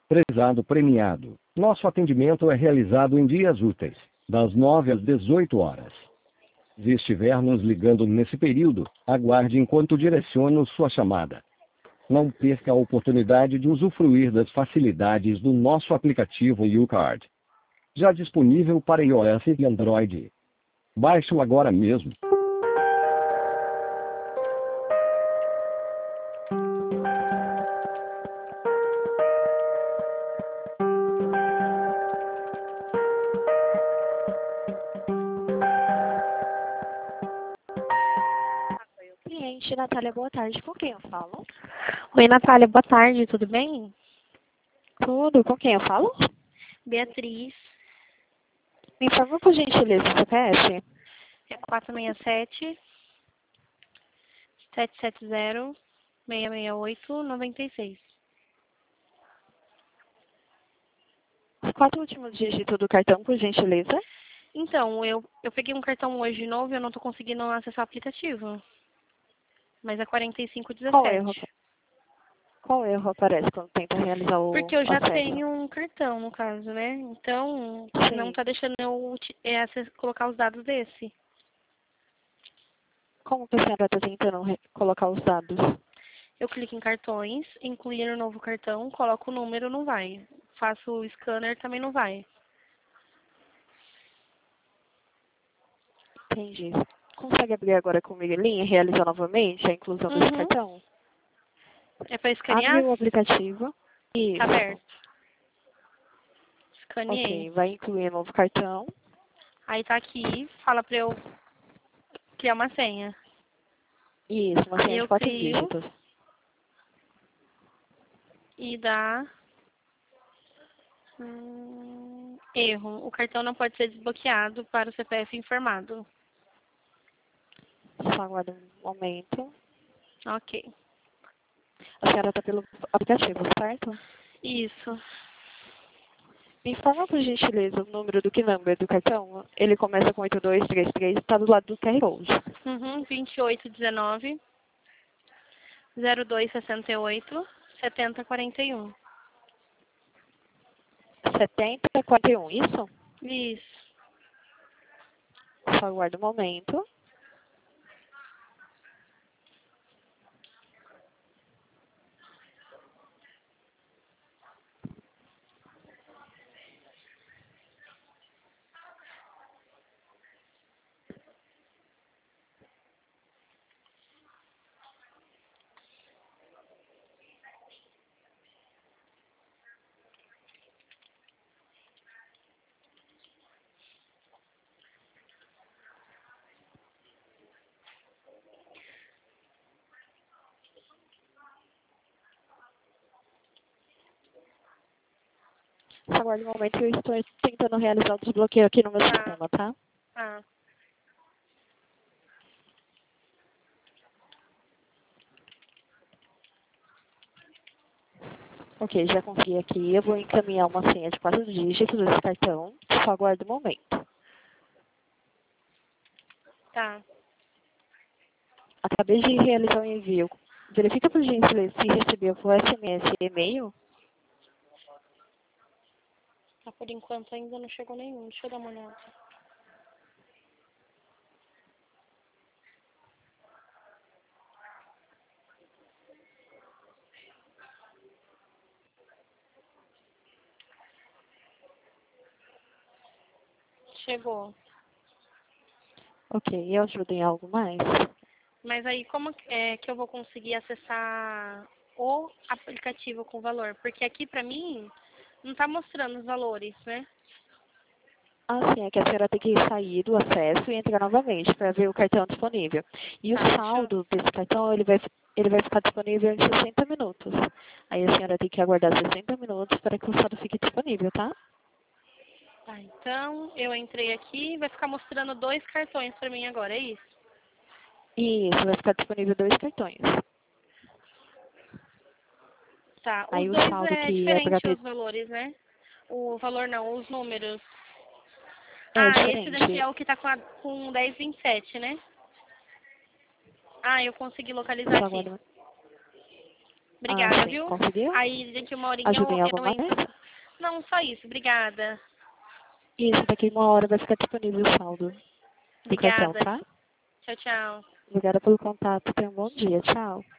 Prezado premiado, nosso atendimento é realizado em dias úteis, das 9 às 18 horas. Se estiver nos ligando nesse período, aguarde enquanto direciono sua chamada. Não perca a oportunidade de usufruir das facilidades do nosso aplicativo YouCard. Já disponível para iOS e Android. Baixe-o agora mesmo. Cliente, Natália, boa tarde. Com quem eu falo? Oi, Natália, boa tarde, tudo bem? Tudo. Com quem eu falo? Beatriz, Me informa, por gentileza, o CPF. é 467 770 668 96. Os 4 últimos dígitos do cartão, por gentileza. Então, eu peguei um cartão hoje novo e eu não estou conseguindo acessar o aplicativo. Mas é 4517. Qual erro aparece quando tenta realizar o Porque eu já acesso? tenho um cartão, no caso, né? Então, Sim. não está deixando eu colocar os dados desse. Como que a senhora está tentando colocar os dados? Eu clico em cartões, incluir um novo cartão, coloco o número, não vai. Faço o scanner, também não vai. Entendi. Consegue abrir agora comigo a linha e realizar novamente a inclusão desse cartão? É para escanear? Abre o aplicativo. Isso. Tá aberto. Escaneei. Ok, vai incluir um novo cartão. Aí tá aqui, fala pra eu criar uma senha. Isso, uma senha Eu de 4 crio. dígitos. E dá erro. O cartão não pode ser desbloqueado para o CPF informado. Só aguarda um momento. Ok. A senhora está pelo aplicativo, certo? Isso. Me informa, por gentileza, o número do KNUMBER do cartão. Ele começa com 8233 e está do lado do QR Code. 2819 0268 7041. 7041, isso? Isso. Só aguarda um momento. Só aguarda um momento que eu estou tentando realizar o desbloqueio aqui no meu sistema, tá? Tá. Ok, já consegui aqui. Eu vou encaminhar uma senha de 4 dígitos desse cartão. Só aguarda um momento. Tá. Acabei de realizar o envio. Verifica, por gentileza, se recebeu por SMS e e-mail. Por enquanto ainda não chegou nenhum. Deixa eu dar uma olhada. Chegou. Ok, eu ajudo em algo mais? Mas aí como é que eu vou conseguir acessar o aplicativo com valor? Porque aqui pra mim não tá mostrando os valores, né? Ah, sim, é que a senhora tem que sair do acesso e entrar novamente para ver o cartão disponível. E o saldo desse cartão, ele vai ficar disponível em 60 minutos. Aí a senhora tem que aguardar 60 minutos para que o saldo fique disponível, tá? Tá, então eu entrei aqui e vai ficar mostrando 2 cartões pra mim agora, é isso? Isso, vai ficar disponível 2 cartões. Tá, os Aí o dois saldo é que é para diferente ter... os valores, né? O valor não, os números. É Esse daqui diferente. é o que tá com 1027, né? Eu consegui localizar Só aqui. aguarda... Obrigada, sim. viu? Conseguiu? Aí daqui uma horinha Ajuda em eu alguma entro. maneira? Não, só isso. Obrigada. Isso, daqui uma hora vai ficar disponível o saldo do cartão, Obrigada. tá? Tchau, tchau. Obrigada pelo contato. Tenha um bom dia. Tchau.